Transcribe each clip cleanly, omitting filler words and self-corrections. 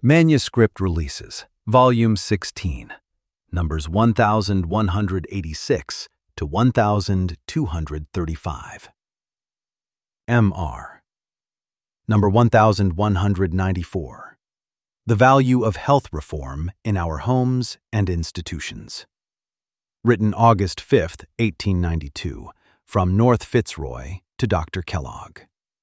Manuscript Releases, Volume 16, numbers 1186 to 1235. M.R. Number 1194. The Value of Health Reform in Our Homes and Institutions. Written August 5, 1892, from North Fitzroy to Dr. Kellogg.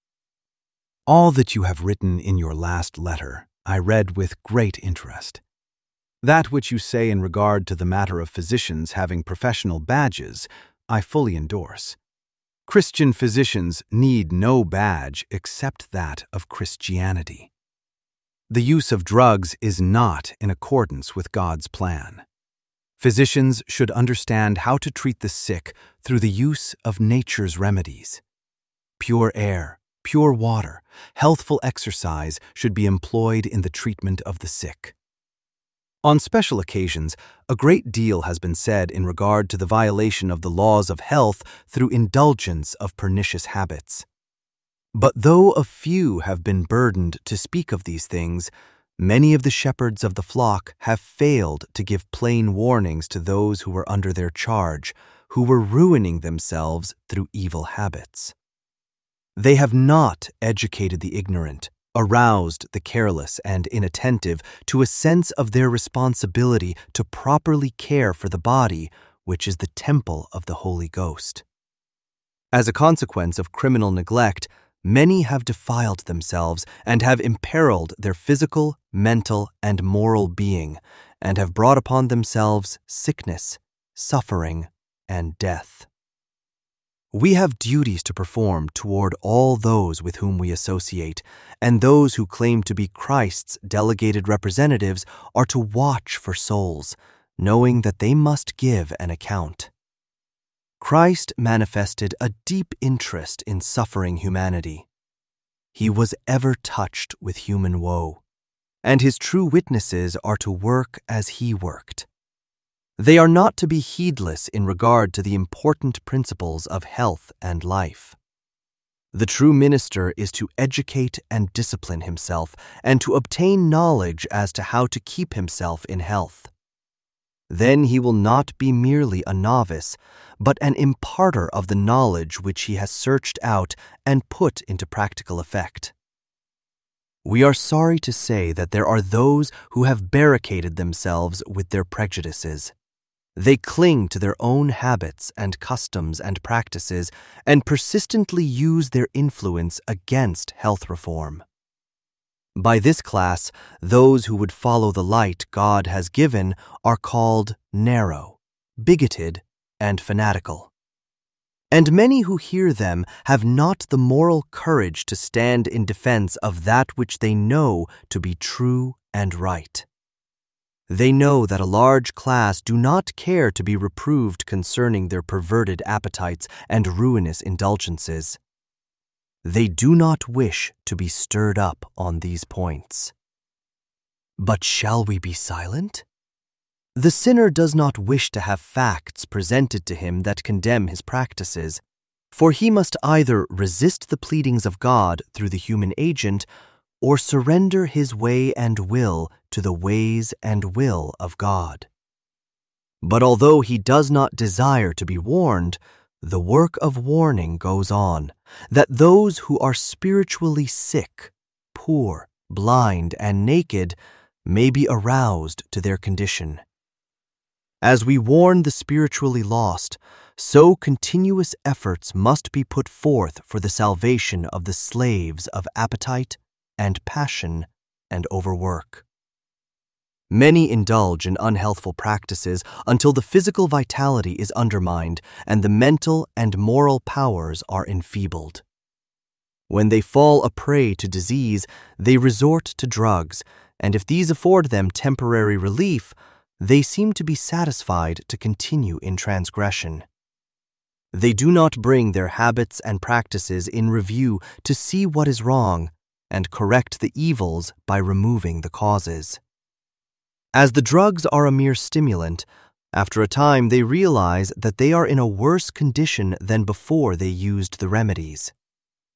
All that you have written in your last letter I read with great interest. That which you say in regard to the matter of physicians having professional badges, I fully endorse. Christian physicians need no badge except that of Christianity. The use of drugs is not in accordance with God's plan. Physicians should understand how to treat the sick through the use of nature's remedies. Pure air, pure water, healthful exercise should be employed in the treatment of the sick. On special occasions, a great deal has been said in regard to the violation of the laws of health through indulgence of pernicious habits. But though a few have been burdened to speak of these things, many of the shepherds of the flock have failed to give plain warnings to those who were under their charge, who were ruining themselves through evil habits. They have not educated the ignorant, aroused the careless and inattentive to a sense of their responsibility to properly care for the body, which is the temple of the Holy Ghost. As a consequence of criminal neglect, many have defiled themselves and have imperiled their physical, mental, and moral being, and have brought upon themselves sickness, suffering, and death. We have duties to perform toward all those with whom we associate, and those who claim to be Christ's delegated representatives are to watch for souls, knowing that they must give an account. Christ manifested a deep interest in suffering humanity. He was ever touched with human woe, and his true witnesses are to work as he worked. They are not to be heedless in regard to the important principles of health and life. The true minister is to educate and discipline himself and to obtain knowledge as to how to keep himself in health. Then he will not be merely a novice, but an imparter of the knowledge which he has searched out and put into practical effect. We are sorry to say that there are those who have barricaded themselves with their prejudices. They cling to their own habits and customs and practices and persistently use their influence against health reform. By this class, those who would follow the light God has given are called narrow, bigoted, and fanatical. And many who hear them have not the moral courage to stand in defense of that which they know to be true and right. They know that a large class do not care to be reproved concerning their perverted appetites and ruinous indulgences. They do not wish to be stirred up on these points. But shall we be silent? The sinner does not wish to have facts presented to him that condemn his practices, for he must either resist the pleadings of God through the human agent or surrender his way and will to the ways and will of God. But although he does not desire to be warned, the work of warning goes on, that those who are spiritually sick, poor, blind, and naked may be aroused to their condition. As we warn the spiritually lost, so continuous efforts must be put forth for the salvation of the slaves of appetite and passion and overwork. Many indulge in unhealthful practices until the physical vitality is undermined and the mental and moral powers are enfeebled. When they fall a prey to disease, they resort to drugs, and if these afford them temporary relief, they seem to be satisfied to continue in transgression. They do not bring their habits and practices in review to see what is wrong and correct the evils by removing the causes. As the drugs are a mere stimulant, after a time they realize that they are in a worse condition than before they used the remedies.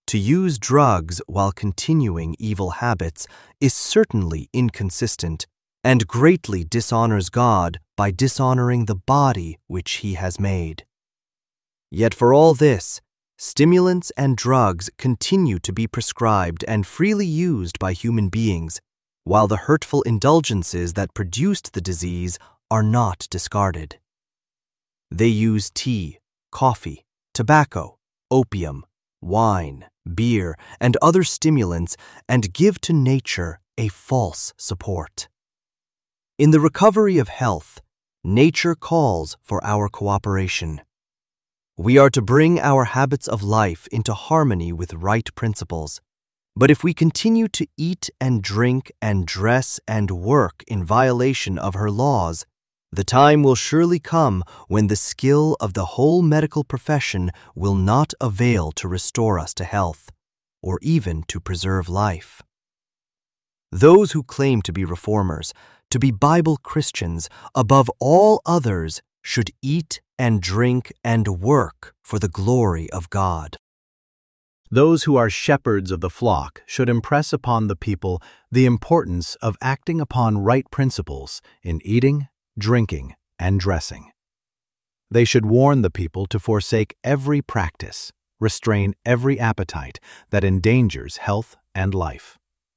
To use drugs while continuing evil habits is certainly inconsistent and greatly dishonors God by dishonoring the body which He has made. Yet for all this, stimulants and drugs continue to be prescribed and freely used by human beings, while the hurtful indulgences that produced the disease are not discarded. They use tea, coffee, tobacco, opium, wine, beer, and other stimulants and give to nature a false support. In the recovery of health, nature calls for our cooperation. We are to bring our habits of life into harmony with right principles. But if we continue to eat and drink and dress and work in violation of her laws, the time will surely come when the skill of the whole medical profession will not avail to restore us to health, or even to preserve life. Those who claim to be reformers, to be Bible Christians, above all others, should eat and drink and work for the glory of God. Those who are shepherds of the flock should impress upon the people the importance of acting upon right principles in eating, drinking, and dressing. They should warn the people to forsake every practice, restrain every appetite that endangers health and life.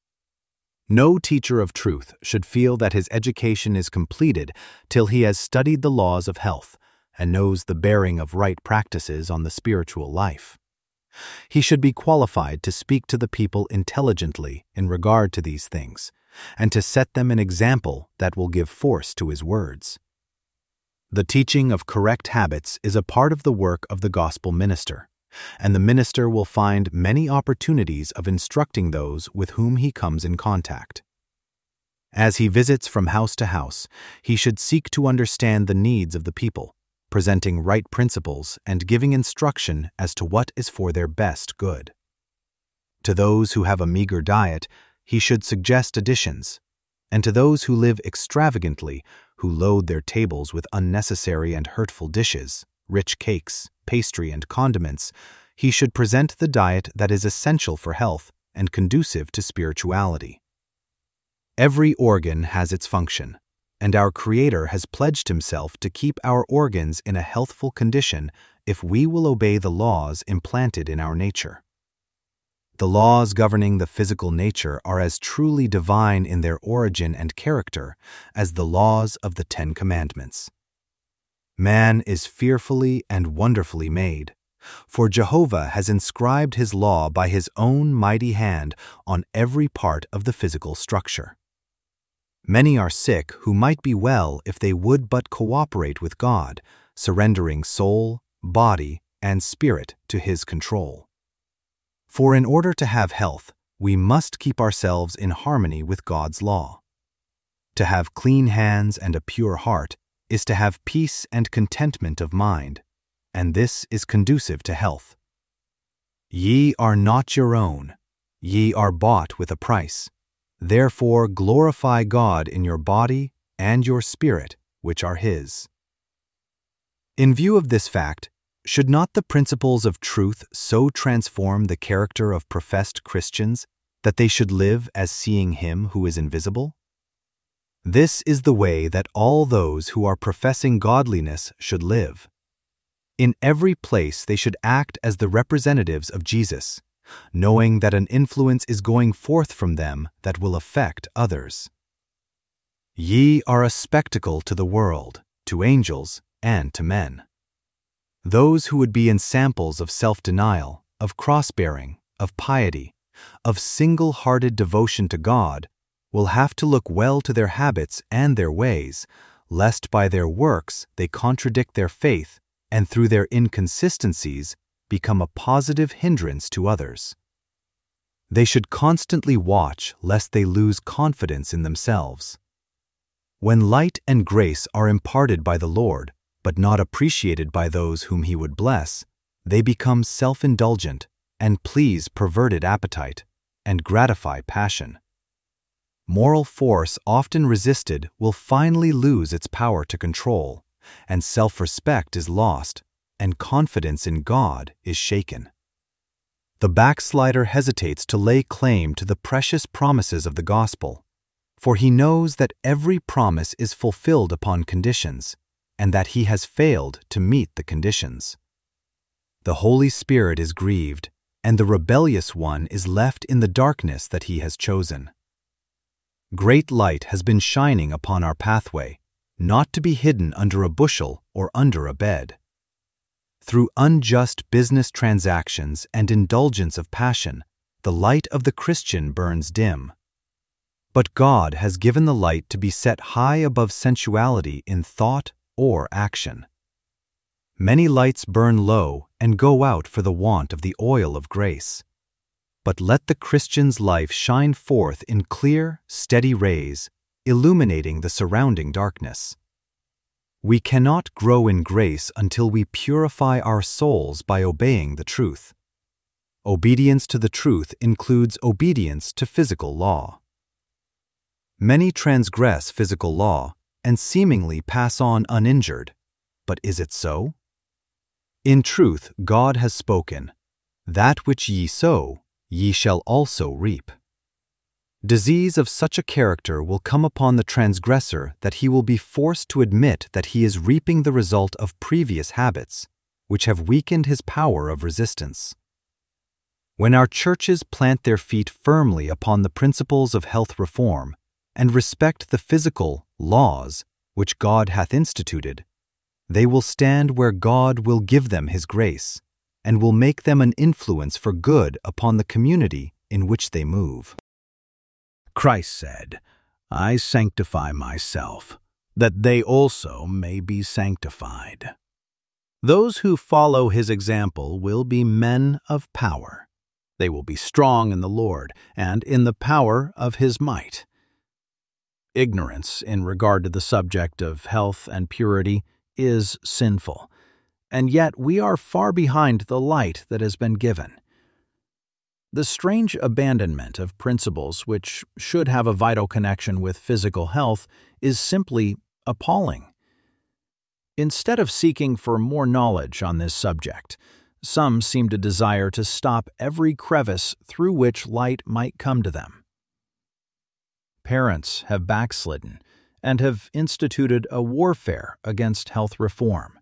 No teacher of truth should feel that his education is completed till he has studied the laws of health and knows the bearing of right practices on the spiritual life. He should be qualified to speak to the people intelligently in regard to these things, and to set them an example that will give force to his words. The teaching of correct habits is a part of the work of the gospel minister, and the minister will find many opportunities of instructing those with whom he comes in contact. As he visits from house to house, he should seek to understand the needs of the people, presenting right principles and giving instruction as to what is for their best good. To those who have a meager diet, he should suggest additions, and to those who live extravagantly, who load their tables with unnecessary and hurtful dishes, rich cakes, pastry, and condiments, he should present the diet that is essential for health and conducive to spirituality. Every organ has its function, and our Creator has pledged Himself to keep our organs in a healthful condition if we will obey the laws implanted in our nature. The laws governing the physical nature are as truly divine in their origin and character as the laws of the 10 Commandments. Man is fearfully and wonderfully made, for Jehovah has inscribed His law by His own mighty hand on every part of the physical structure. Many are sick who might be well if they would but cooperate with God, surrendering soul, body, and spirit to His control. For in order to have health, we must keep ourselves in harmony with God's law. To have clean hands and a pure heart is to have peace and contentment of mind, and this is conducive to health. Ye are not your own, ye are bought with a price. Therefore glorify God in your body and your spirit, which are His. In view of this fact, should not the principles of truth so transform the character of professed Christians that they should live as seeing Him who is invisible? This is the way that all those who are professing godliness should live. In every place they should act as the representatives of Jesus, knowing that an influence is going forth from them that will affect others. Ye are a spectacle to the world, to angels, and to men. Those who would be ensamples of self-denial, of cross-bearing, of piety, of single-hearted devotion to God, will have to look well to their habits and their ways, lest by their works they contradict their faith and through their inconsistencies become a positive hindrance to others. They should constantly watch lest they lose confidence in themselves. When light and grace are imparted by the Lord, but not appreciated by those whom He would bless, they become self-indulgent and please perverted appetite and gratify passion. Moral force often resisted will finally lose its power to control, and self-respect is lost, and confidence in God is shaken. The backslider hesitates to lay claim to the precious promises of the gospel, for he knows that every promise is fulfilled upon conditions, and that he has failed to meet the conditions. The Holy Spirit is grieved, and the rebellious one is left in the darkness that he has chosen. Great light has been shining upon our pathway, not to be hidden under a bushel or under a bed. Through unjust business transactions and indulgence of passion, the light of the Christian burns dim. But God has given the light to be set high above sensuality in thought or action. Many lights burn low and go out for the want of the oil of grace. But let the Christian's life shine forth in clear, steady rays, illuminating the surrounding darkness. We cannot grow in grace until we purify our souls by obeying the truth. Obedience to the truth includes obedience to physical law. Many transgress physical law and seemingly pass on uninjured, but is it so? In truth, God has spoken, "That which ye sow, ye shall also reap." Disease of such a character will come upon the transgressor that he will be forced to admit that he is reaping the result of previous habits, which have weakened his power of resistance. When our churches plant their feet firmly upon the principles of health reform and respect the physical laws which God hath instituted, they will stand where God will give them his grace and will make them an influence for good upon the community in which they move. Christ said, "I sanctify myself, that they also may be sanctified." Those who follow his example will be men of power. They will be strong in the Lord and in the power of his might. Ignorance in regard to the subject of health and purity is sinful, and yet we are far behind the light that has been given. The strange abandonment of principles which should have a vital connection with physical health is simply appalling. Instead of seeking for more knowledge on this subject, some seem to desire to stop every crevice through which light might come to them. Parents have backslidden and have instituted a warfare against health reform.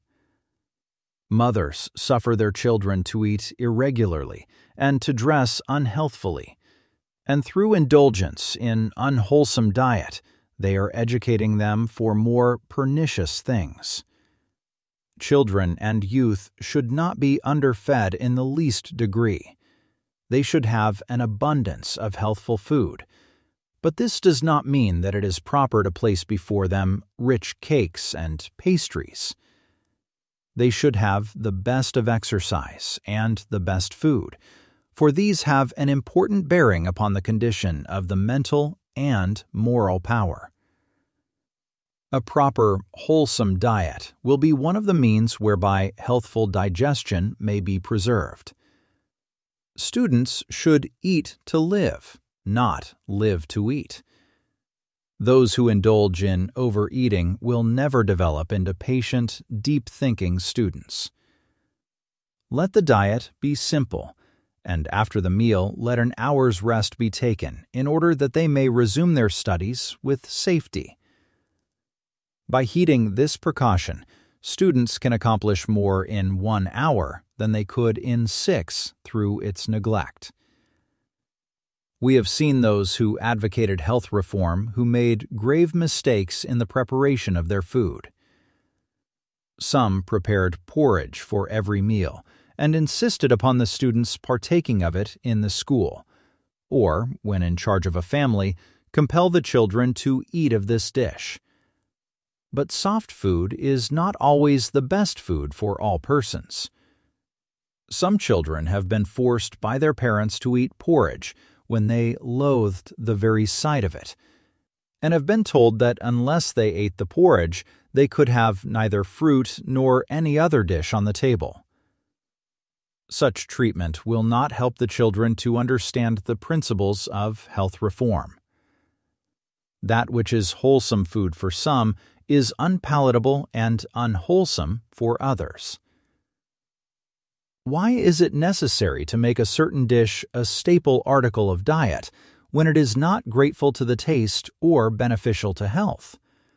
Mothers suffer their children to eat irregularly and to dress unhealthfully, and through indulgence in unwholesome diet, they are educating them for more pernicious things. Children and youth should not be underfed in the least degree. They should have an abundance of healthful food, but this does not mean that it is proper to place before them rich cakes and pastries. They should have the best of exercise and the best food, for these have an important bearing upon the condition of the mental and moral power. A proper, wholesome diet will be one of the means whereby healthful digestion may be preserved. Students should eat to live, not live to eat. Those who indulge in overeating will never develop into patient, deep-thinking students. Let the diet be simple, and after the meal let an hour's rest be taken in order that they may resume their studies with safety. By heeding this precaution, students can accomplish more in 1 hour than they could in 6 through its neglect. We have seen those who advocated health reform who made grave mistakes in the preparation of their food. Some prepared porridge for every meal and insisted upon the students partaking of it in the school, or, when in charge of a family, compel the children to eat of this dish. But soft food is not always the best food for all persons. Some children have been forced by their parents to eat porridge when they loathed the very sight of it, and have been told that unless they ate the porridge, they could have neither fruit nor any other dish on the table. Such treatment will not help the children to understand the principles of health reform. That which is wholesome food for some is unpalatable and unwholesome for others. Why is it necessary to make a certain dish a staple article of diet when it is not grateful to the taste or beneficial to health?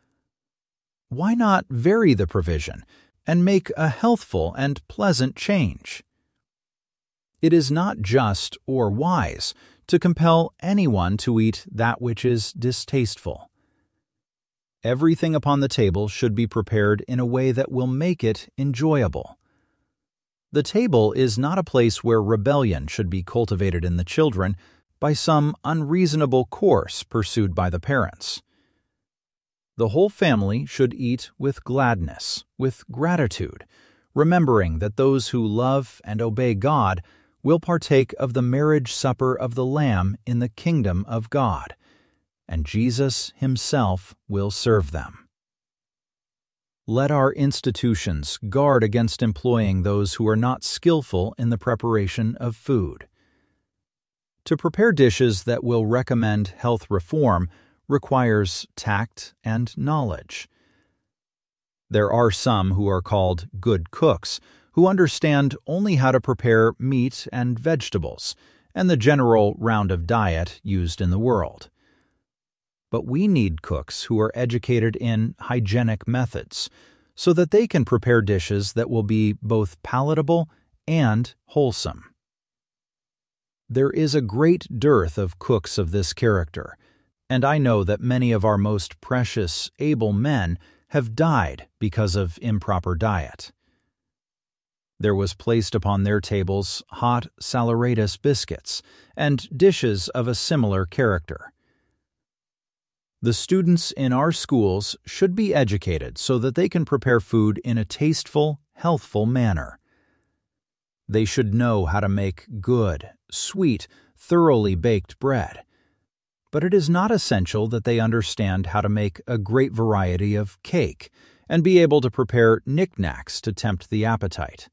Why not vary the provision and make a healthful and pleasant change? It is not just or wise to compel anyone to eat that which is distasteful. Everything upon the table should be prepared in a way that will make it enjoyable. The table is not a place where rebellion should be cultivated in the children by some unreasonable course pursued by the parents. The whole family should eat with gladness, with gratitude, remembering that those who love and obey God will partake of the marriage supper of the Lamb in the kingdom of God, and Jesus himself will serve them. Let our institutions guard against employing those who are not skillful in the preparation of food. To prepare dishes that will recommend health reform requires tact and knowledge. There are some who are called good cooks who understand only how to prepare meat and vegetables and the general round of diet used in the world. But we need cooks who are educated in hygienic methods so that they can prepare dishes that will be both palatable and wholesome. There is a great dearth of cooks of this character, and I know that many of our most precious, able men have died because of improper diet. There was placed upon their tables hot saleratus biscuits and dishes of a similar character. The students in our schools should be educated so that they can prepare food in a tasteful, healthful manner. They should know how to make good, sweet, thoroughly baked bread. But it is not essential that they understand how to make a great variety of cake and be able to prepare knickknacks to tempt the appetite.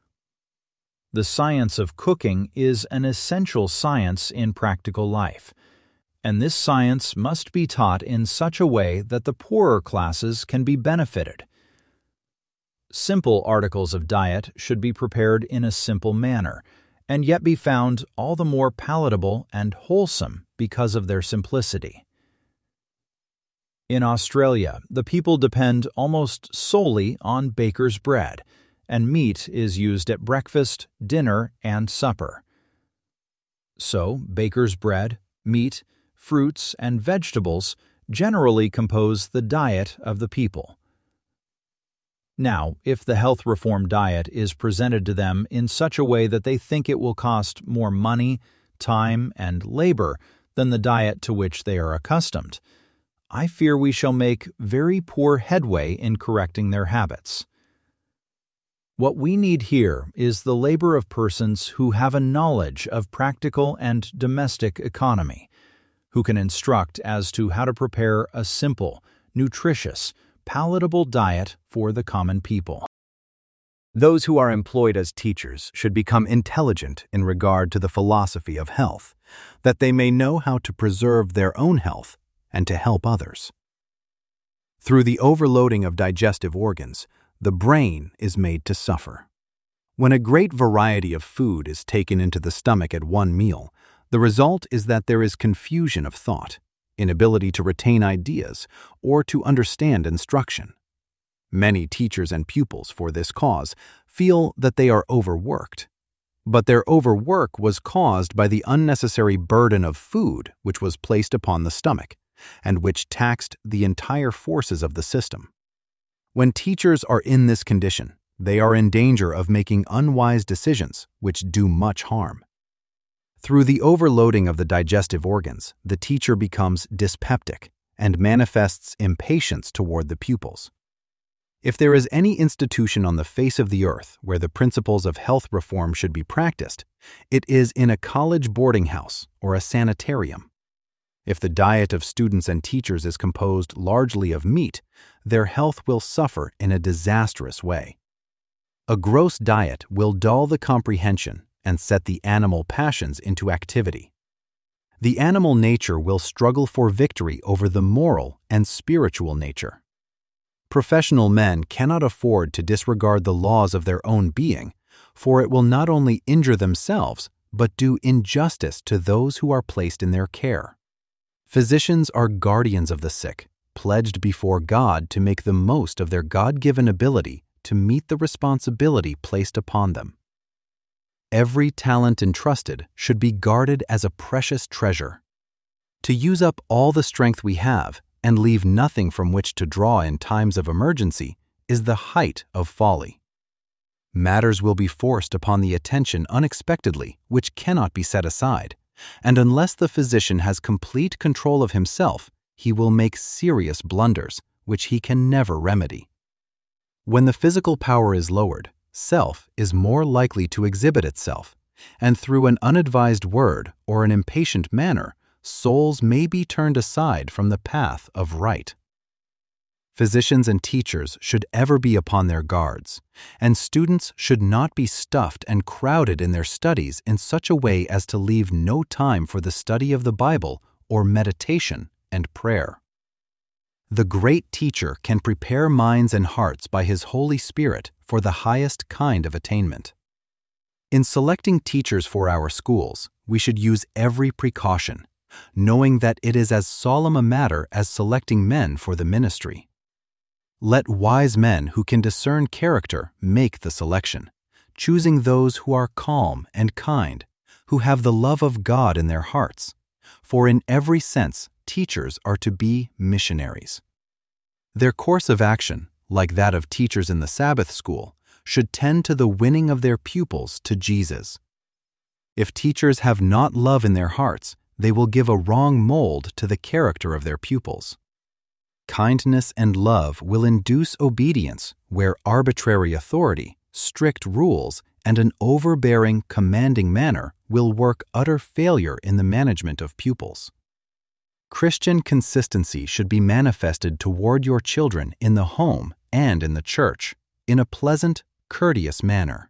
The science of cooking is an essential science in practical life, and this science must be taught in such a way that the poorer classes can be benefited. Simple articles of diet should be prepared in a simple manner, and yet be found all the more palatable and wholesome because of their simplicity. In Australia, the people depend almost solely on baker's bread, and meat is used at breakfast, dinner, and supper. So, baker's bread, meat, fruits, and vegetables generally compose the diet of the people. Now, if the health reform diet is presented to them in such a way that they think it will cost more money, time, and labor than the diet to which they are accustomed, I fear we shall make very poor headway in correcting their habits. What we need here is the labor of persons who have a knowledge of practical and domestic economy, who can instruct as to how to prepare a simple, nutritious, palatable diet for the common people. Those who are employed as teachers should become intelligent in regard to the philosophy of health, that they may know how to preserve their own health and to help others. Through the overloading of digestive organs, the brain is made to suffer. When a great variety of food is taken into the stomach at one meal, the result is that there is confusion of thought, inability to retain ideas, or to understand instruction. Many teachers and pupils, for this cause, feel that they are overworked. But their overwork was caused by the unnecessary burden of food which was placed upon the stomach, and which taxed the entire forces of the system. When teachers are in this condition, they are in danger of making unwise decisions which do much harm. Through the overloading of the digestive organs, the teacher becomes dyspeptic and manifests impatience toward the pupils. If there is any institution on the face of the earth where the principles of health reform should be practiced, it is in a college boarding house or a sanitarium. If the diet of students and teachers is composed largely of meat, their health will suffer in a disastrous way. A gross diet will dull the comprehension and set the animal passions into activity. The animal nature will struggle for victory over the moral and spiritual nature. Professional men cannot afford to disregard the laws of their own being, for it will not only injure themselves, but do injustice to those who are placed in their care. Physicians are guardians of the sick, pledged before God to make the most of their God-given ability to meet the responsibility placed upon them. Every talent entrusted should be guarded as a precious treasure. To use up all the strength we have and leave nothing from which to draw in times of emergency is the height of folly. Matters will be forced upon the attention unexpectedly, which cannot be set aside, and unless the physician has complete control of himself, he will make serious blunders, which he can never remedy. When the physical power is lowered, self is more likely to exhibit itself, and through an unadvised word or an impatient manner, souls may be turned aside from the path of right. Physicians and teachers should ever be upon their guards, and students should not be stuffed and crowded in their studies in such a way as to leave no time for the study of the Bible or meditation and prayer. The great teacher can prepare minds and hearts by his Holy Spirit for the highest kind of attainment. In selecting teachers for our schools, we should use every precaution, knowing that it is as solemn a matter as selecting men for the ministry. Let wise men who can discern character make the selection, choosing those who are calm and kind, who have the love of God in their hearts, for in every sense teachers are to be missionaries. Their course of action, like that of teachers in the Sabbath school, should tend to the winning of their pupils to Jesus. If teachers have not love in their hearts, they will give a wrong mold to the character of their pupils. Kindness and love will induce obedience where arbitrary authority, strict rules, and an overbearing, commanding manner will work utter failure in the management of pupils. Christian consistency should be manifested toward your children in the home and in the church, in a pleasant, courteous manner.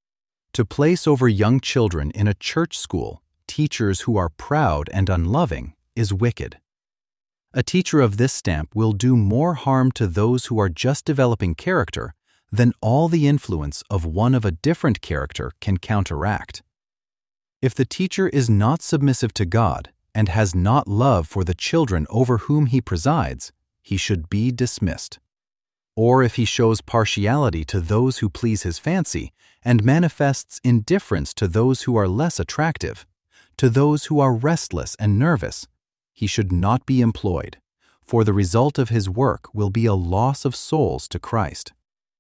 To place over young children in a church school teachers who are proud and unloving is wicked. A teacher of this stamp will do more harm to those who are just developing character than all the influence of one of a different character can counteract. If the teacher is not submissive to God and has not love for the children over whom he presides, he should be dismissed. Or if he shows partiality to those who please his fancy and manifests indifference to those who are less attractive, to those who are restless and nervous, he should not be employed, for the result of his work will be a loss of souls to Christ.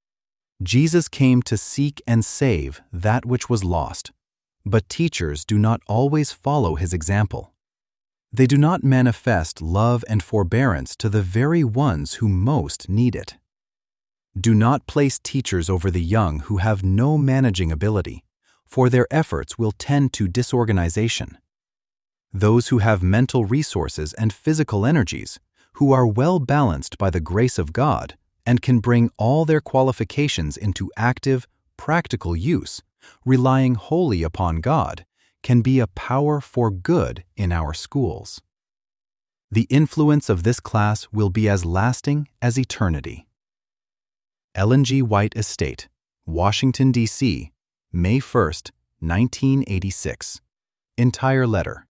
Jesus came to seek and save that which was lost, but teachers do not always follow his example. They do not manifest love and forbearance to the very ones who most need it. Do not place teachers over the young who have no managing ability, for their efforts will tend to disorganization. Those who have mental resources and physical energies, who are well balanced by the grace of God and can bring all their qualifications into active, practical use, relying wholly upon God, can be a power for good in our schools. The influence of this class will be as lasting as eternity. Ellen G. White Estate, Washington, D.C., May 1, 1986. Entire letter.